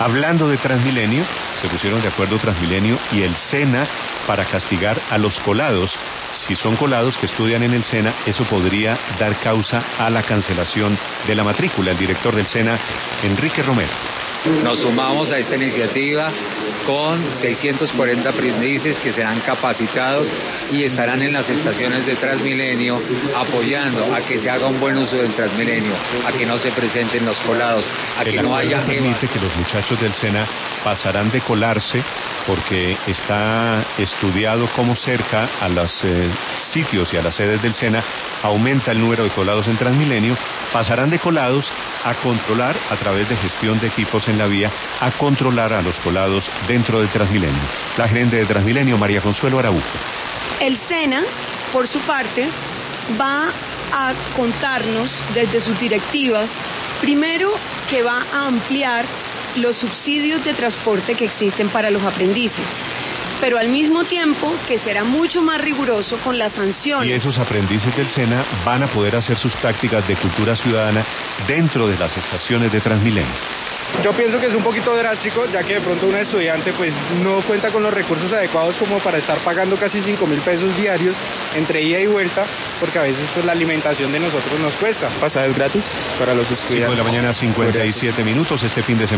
Hablando de Transmilenio, se pusieron de acuerdo Transmilenio y el SENA para castigar a los colados. Si son colados que estudian en el SENA, eso podría dar causa a la cancelación de la matrícula. El director del SENA, Enrique Romero. Nos sumamos a esta iniciativa con 640 aprendices que serán capacitados y estarán en las estaciones de Transmilenio apoyando a que se haga un buen uso del Transmilenio, a que no se presenten los colados, a que no haya... permite que los muchachos del SENA pasarán de colarse porque está estudiado cómo cerca a los sitios y a las sedes del SENA aumenta el número de colados en Transmilenio, pasarán de colados a controlar a través de gestión de equipos en la vía, a controlar a los colados dentro de Transmilenio. La gerente de Transmilenio, María Consuelo Araujo. El SENA, por su parte, va a contarnos desde sus directivas, primero que va a ampliar los subsidios de transporte que existen para los aprendices, pero al mismo tiempo que será mucho más riguroso con las sanciones. Y esos aprendices del SENA van a poder hacer sus prácticas de cultura ciudadana dentro de las estaciones de Transmilenio. Yo pienso que es un poquito drástico, ya que de pronto un estudiante pues no cuenta con los recursos adecuados como para estar pagando casi 5.000 pesos diarios entre ida y vuelta, porque a veces pues la alimentación de nosotros nos cuesta. ¿Pasajes gratis para los estudiantes? 5 de la mañana, 57 minutos este fin de semana.